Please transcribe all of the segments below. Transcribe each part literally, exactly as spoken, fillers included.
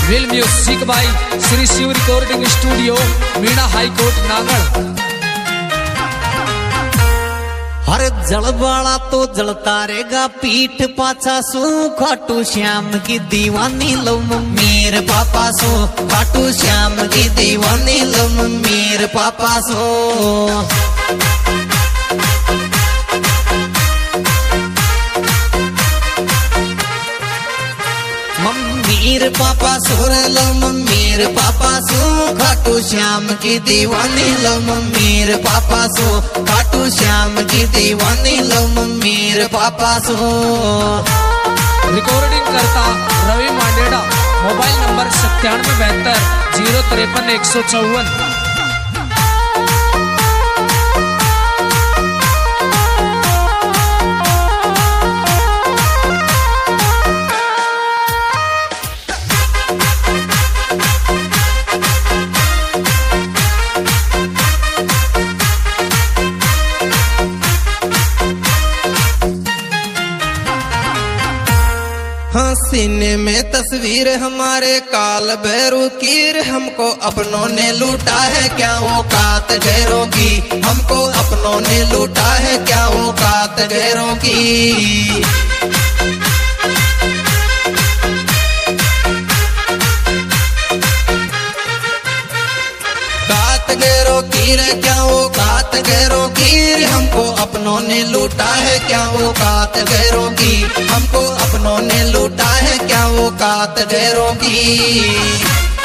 Will music by Shri Shiv recording studio Meena high court नागड़। हर जलवाड़ा तो जलता रहेगा पीठ पाछा सो खाटू श्याम की दीवानी लम मेरे पापा सो खाटू श्याम की दीवानी लम मेरे पापा सो मम्मीर पापा सोर लम मेरे पापा सो खाटू श्याम की दीवानी लम मेरे पापा सो खाटू श्याम की दीवानी लम मेरे पापा सो। रिकॉर्डिंग करता रवि मांडेड़ा, मोबाइल नंबर सत्तानवे बहत्तर जीरो तिरपन एक सौ चौवन। सीने में तस्वीर हमारे काल भैरू कीर हमको अपनों ने लूटा है क्या औकात गैरों की हमको अपनों ने लूटा है क्या औकात गैरों की। कात गैरों कीर क्या औकात गैरों की हमको अपनों ने लूटा है क्या औकात गैरों की हमको अपनों ने लूटा है क्या औकात गैरों की।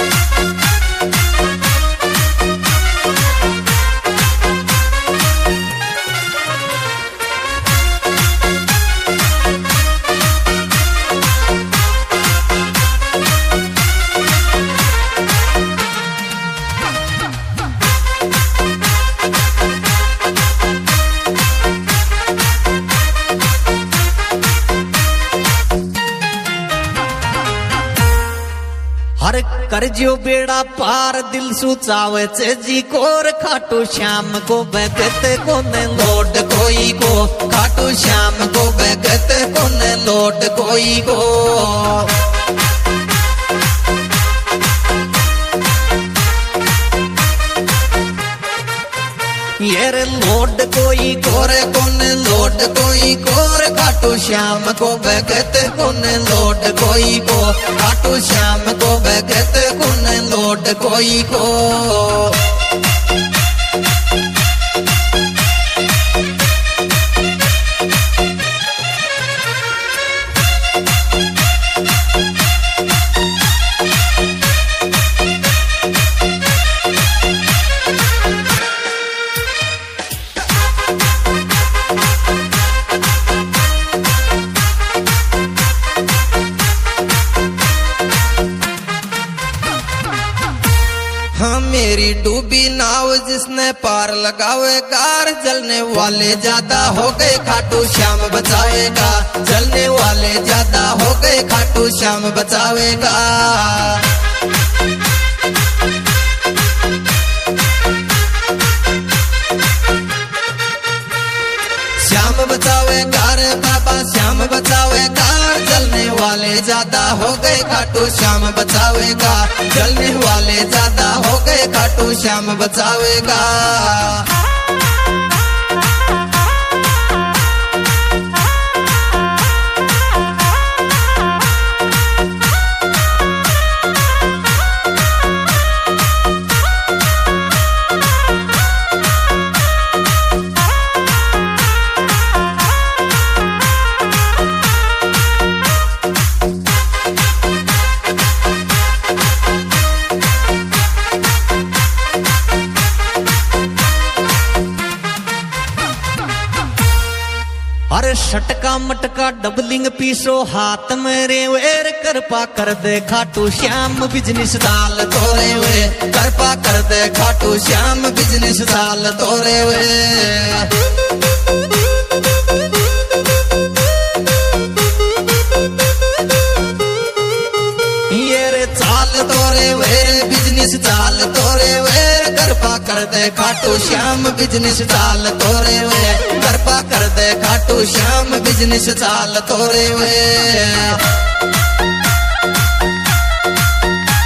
हर कर जो बेड़ा पार दिल सुचावे जी कोर खाटू श्याम को बगत को न लौट कोई को खाटू श्याम को बगत को न लौट कोई को। येर लोड कोई कोरे कोन लोड कोई कोर खाटू श्याम को भगत कोन लोड कोई को खाटू श्याम को भगत कोन लोड कोई को। मेरी डूबी नाव जिसने पार लगावे कार जलने वाले ज्यादा हो गए खाटू श्याम बचावेगा जलने वाले ज्यादा हो गए खाटू श्याम बचावेगा। श्याम बचावेगा रे बाबा श्याम बचावेगा जलने वाले ज्यादा हो गए खाटू श्याम बचावेगा जलने वाले ज्यादा हो गए खाटू श्याम बचावेगा। अरे शटका मटका डबलिंग पीसो हाथ मेरे वेर कृपा कर दे खाटू श्याम बिजनेस दाल तोरे वे कृपा कर दे खाटू श्याम बिजनेस दाल तोरे वे। ये रे चाल तोरे वे बिजनेस चाल तोरे वे कृपा कर दे खाटू श्याम बिजनेस चाल तोरे वे कृपा कर दे खाटू श्याम बिजनेस चाल तोरे वे।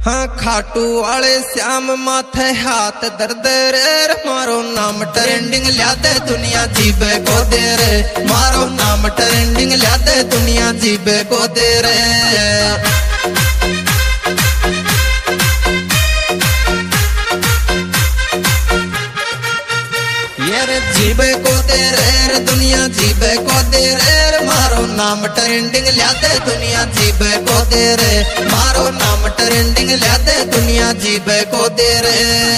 हाँ खाटू वाले श्याम माथे हाथ दर्द रे, मारो नाम ट्रेंडिंग ल्या दे दुनिया जीबे को दे रे, मारो नाम ट्रेंडिंग ल्या दे दुनिया जीबे को दे रे। जीबे को दे रे दुनिया जीबे को दे रे, मारो नाम ट्रेंडिंग ल्या दे दुनिया जीबे को दे रे, मारो नाम ट्रेंडिंग ल्या दे दुनिया जीबे को दे रे।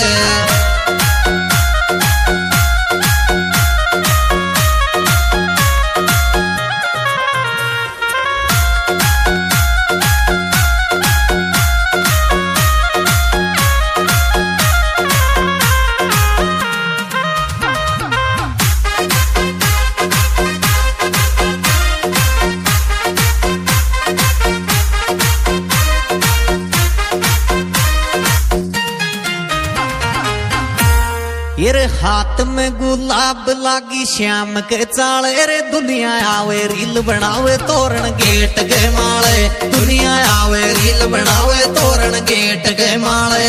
ये रे हाथ में गुलाब लागी श्याम के चाले रे, दुनिया आवे रील बनावे तोरण गेट के माले, दुनिया आवे रील बनावे तोरण गेट के माले।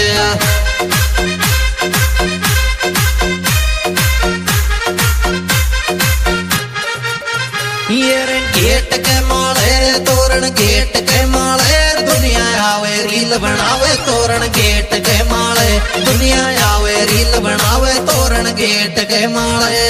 ये रे गेट के माले तोरण गेट के माले, दुनिया आवे रील बनावे तोरण गेट के माले, दुनिया आवे रील बनावे तोरण गेट के माले।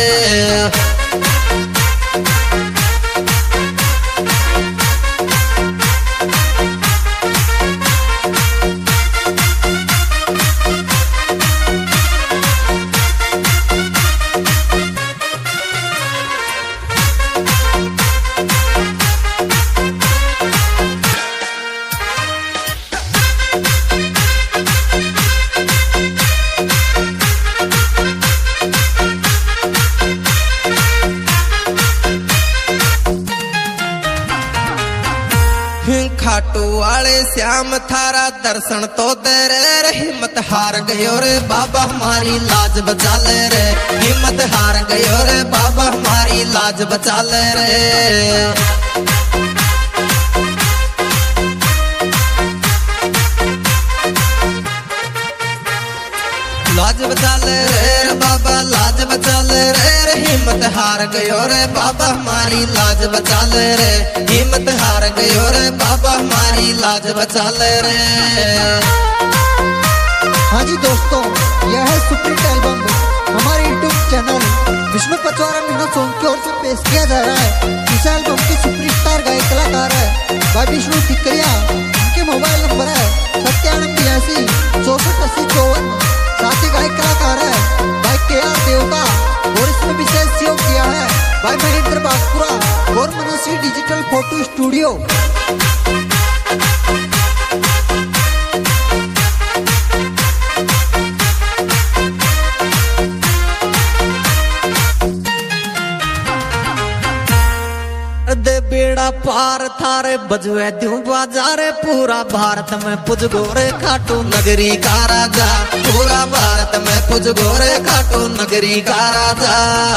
खाटू वाले श्याम थारा दर्शन तो दे रे, हिम्मत हार गयो रे बाबा हमारी लाज बचा ले रे, हिम्मत हार गयो रे बाबा हमारी लाज बचा ले रे। लाज बचा ले रे बाबा लाज बचा ले रे, हिम्मत हार गयो रे बाबा हमारी लाज बचा ले रे, हिम्मत हार गयो रे बाबा हमारी लाज बचा ले रे। हाँ जी दोस्तों, यह है सुप्रीत एल्बम हमारे YouTube channel Vishnu Pachwara Meena song की ओर से पेश किया जा रहा है। इस एल्बम के सुपरस्टार गायक कलाकार है भाई विष्णु टिकरिया, उनके मोबाइल नंबर है सत्तानवे बयासी चौसठ अस्सी चौवन। साथ ही गायक कलाकार है भाई के आर देवता, और इसमें विशेष सहयोग किया है भाई महेंद्र बागपुरा और मनस्वी डिजिटल फोटो स्टूडियो। दे बेड़ा पार थारे बजवे द्यू बाजारे, पूरा भारत में पुज गोरे खाटू नगरी का राजा, पूरा भारत में पुज गोरे खाटू नगरी का राजा।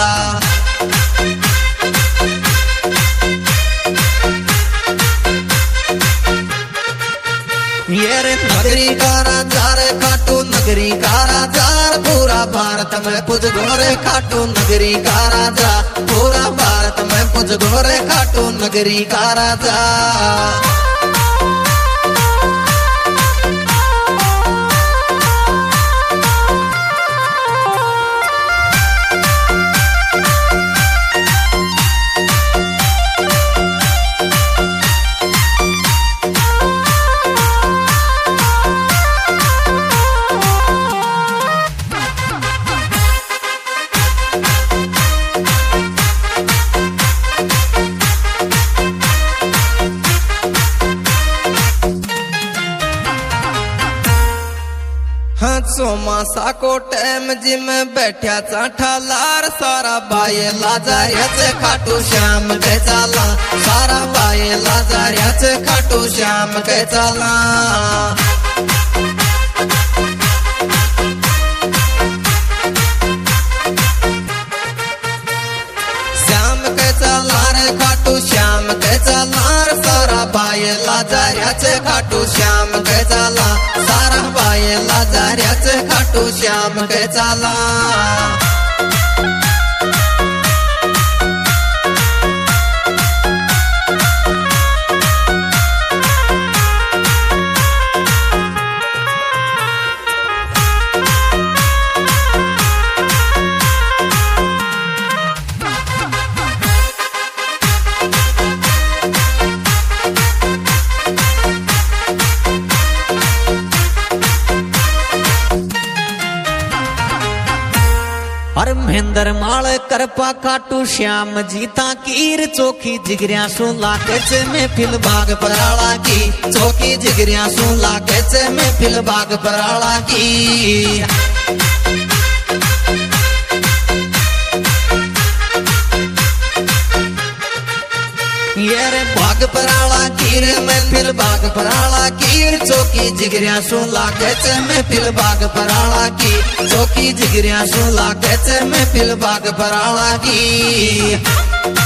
ये रे नगरी का राजा रे खाटू नगरी का राजा, पूरा भारत में पुज गोरे खाटू नगरी का राजा, पूरा भारत में पुज गोरे खाटू नगरी का राजा। चौमासा को टाइम जिम बैठा चाठा लार, सारा बाय लाजारिया से खाटू श्याम के चाला, सारा बाय लाजारिया से खाटू श्याम के चाला। श्याम के चाला रे खाटू श्याम के चाला, सारा बाय लाजारिया से खाटू श्याम के चाला, खाटू श्याम के चाला। हर महेंद्र माल करपा खाटू श्याम जीता कीर चौकी जिगरिया सु लाकेच में फिल बाग पराला की। चौकी जिगरिया सु लाकेच में फिल बाग पराला की। ये रे बाग पराला कीर में फिल बाग पराला कीर। चौकी जिगरिया सु लाकेच में फिल बाग पराला की। चौकी जिगरिया सु लाकेच में फिल बाग पराला की।